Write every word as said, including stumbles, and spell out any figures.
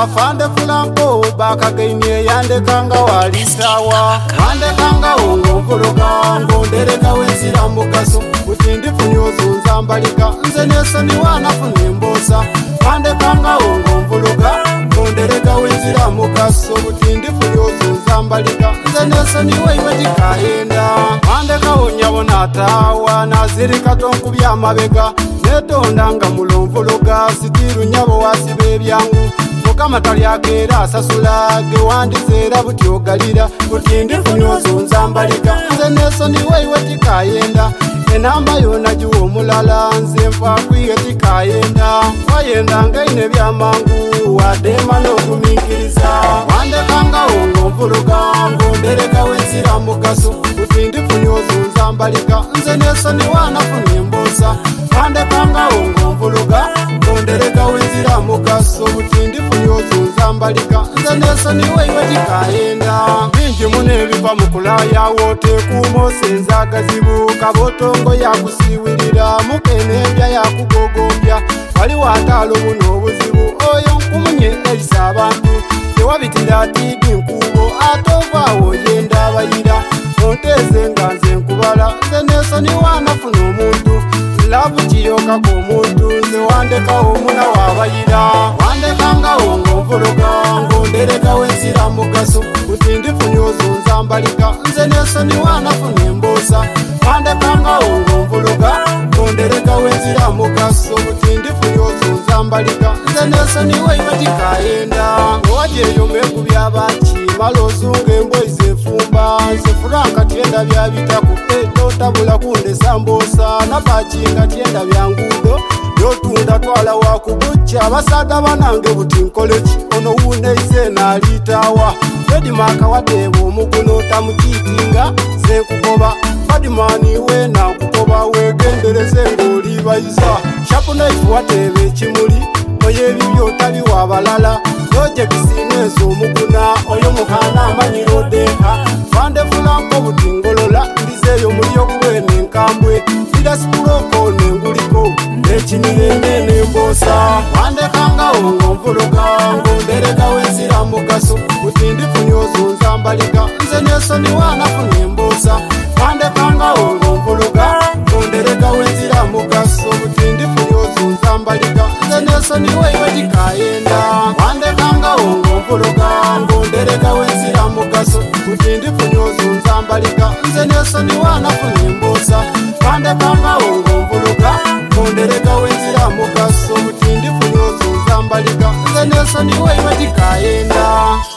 Fande Fulanko bakagainye yandekanga walitawa Wandekanga ungo mvuluka ngondereka wenzira mugaso Kutindi funyozo nzambalika nze nesoni wanafuna embosa Wandekanga ungo mvuluka ngondereka wenzira mugaso Kutindi funyozo nzambalika nze nesoni weiwe tikaenda Wandeka unyabona atawa nazirika tonkubya amabega Netondanga mulomvuluka sitiru nyabo wasibe byangu Mukama talyakera asasula ge wandizera buti ogalira Kutindi funyozo nzambalika nze nesoni weiwe tikayenda Enamba yona juwo mulala nze nfa kwiye tikayenda Wayenda ngaine byamangu wadema n'okumikiriza Wandekanga ungo mvuluka ngondereka wenzira mugaso Kutindi funyozo nzambalika nze nesoni wanafuna embosa Wandekanga ungo mvuluka ngondereka wenzira mugaso Kutindi funyozo nzambalika nze nesoni weiwe tikayenda Bingi munebiva mukulaya wote kumosenza gazibu Kabotongo yakusiwirira mukenebya yakugogombya Wali watalo buno obuzibu oyo nkumunye elisa abantu Tewabitira tibi nkubo atovaawo yenda abayira Onteze nga nze nkubala nze nesoni wanafuna omuntu Labu kiyokako omuntu nze wandekawo muna wabayira Wandekanga ungo mvuluka ngondereka wenzira mugaso Kutindi funyozo nzambalika nze nesoni wanafuna embosa Wandekanga ungo mvuluka ngondereka wenzira mugaso Kutindi funyozo nzambalika nze nesoni weiwe tikayenda Owajeyo mekubya baki malozunga embwa izefumba Nze Furanka tyenda byabitaku totabula kundesa mbosa Nabaki nga tyenda byangudo Yotunda twala wakubucha Basada banange buti nkoleki Ono wuneize nalitawa Fedimaka watebo omuguno tamukitinga Ze nkukoba Badimani we na nkukoba Wegendereze ngoli bayiza Shapu naifu watebe ekimuli Oye bibyo tabi wabalala Project sinezo omuguna Oyo muhana amanyiro deka Fande Fulanko buti ngolola Ndizeyo mulyo kwene nkambwe Ida sipuloko nenguliko Nechinirene nembosa Wandekanga ungo mvuluka ngondereka wenzira mugaso Kutindi funyozo nzambalika nze nesoni wanafuna embosa Wandekanga ungo mvuluka ngondereka wenzira mugaso Kutindi funyozo nzambalika nze nesoni weiwe tikayenda Wandekanga ungo mvuluka ngondereka wenzira mugaso Kutindi funyozo nzambalika nze nesoni wanafuna embosa Wandekanga ungo mvuluka ngondereka wenzira mugaso Kutindi funyozo nzambalika nze nesoni weiwe tikayenda